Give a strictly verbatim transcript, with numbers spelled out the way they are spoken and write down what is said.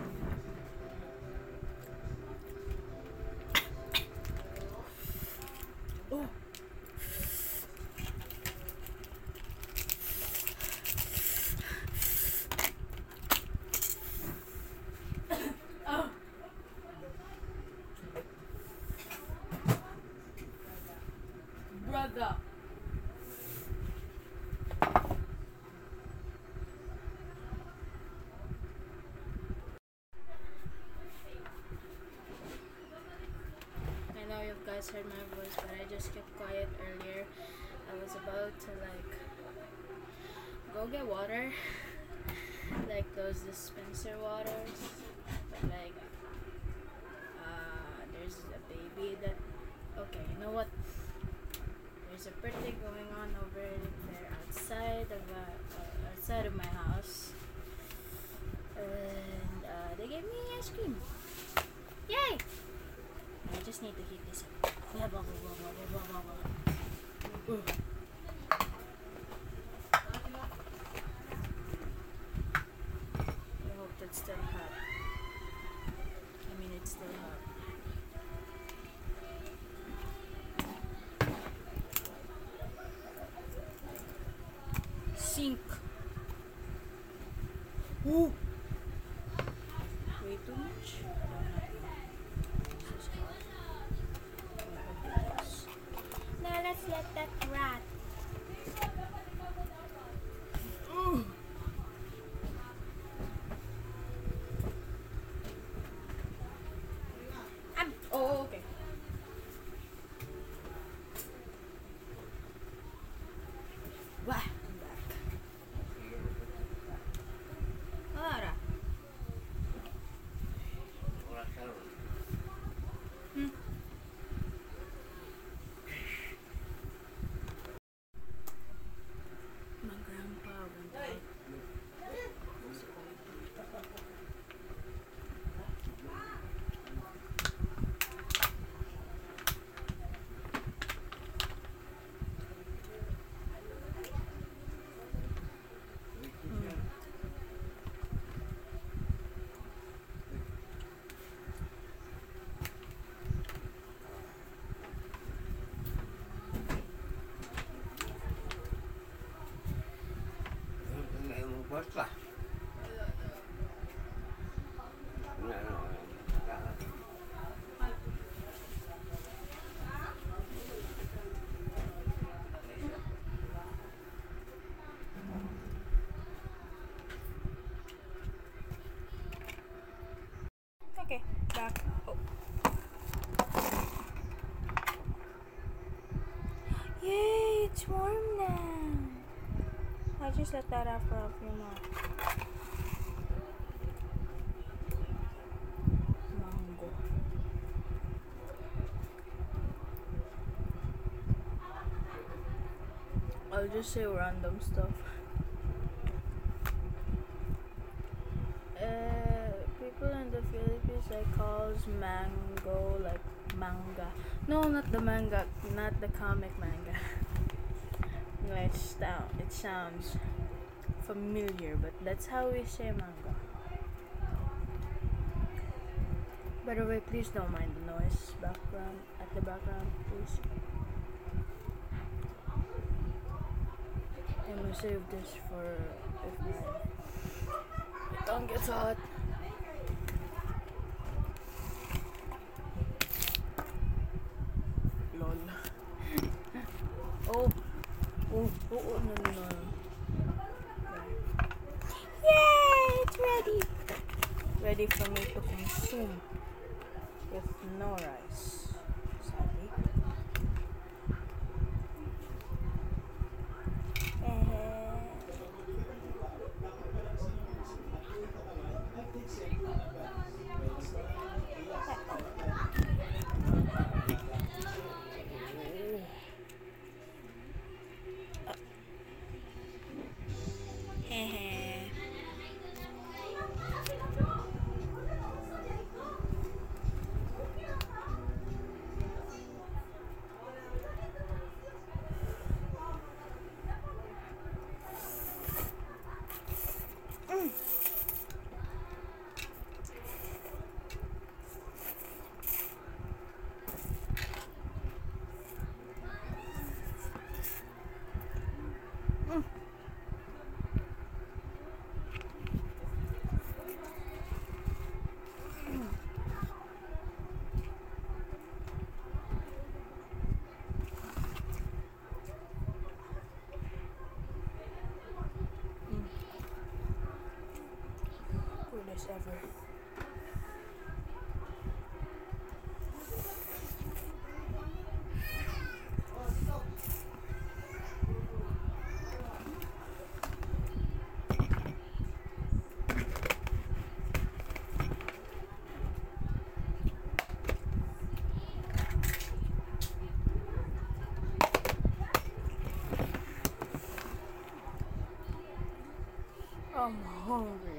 Oh. Oh. Brother. I know you guys heard my voice, but I just kept quiet earlier. I was about to like go get water, like those dispenser waters, but like uh, there's a baby that. Okay, you know what? There's a birthday going on over there outside of uh, uh, outside of my house, and uh, they gave me ice cream. Yay! I just need to heat this up. Blah, blah, blah, blah, blah, blah, blah, blah. Ugh. I hope that's still hot. I mean, it's still hot. Sink. Ooh. Way too much. Now let's let that rat. Ooh. I'm, oh, okay. Wah, I'm back. Ara. Hmm. My grandpa went out. Bớt là Okay, back. Oh. Yay, it's warm now. I just let that out for a few more. Mango. I'll just say random stuff. Uh, people in the Philippines like calls mango like manga. No, not the manga, not the comic manga. No, it sound it sounds familiar, but that's how we say manga. By the way, please don't mind the noise background at the background, please. I'm gonna save this for if my, my tongue gets hot. Lol. Oh, oh, oh, oh, no, no, no. Yay, it's ready. Ready for me to consume with no rice. Sadly. hungry.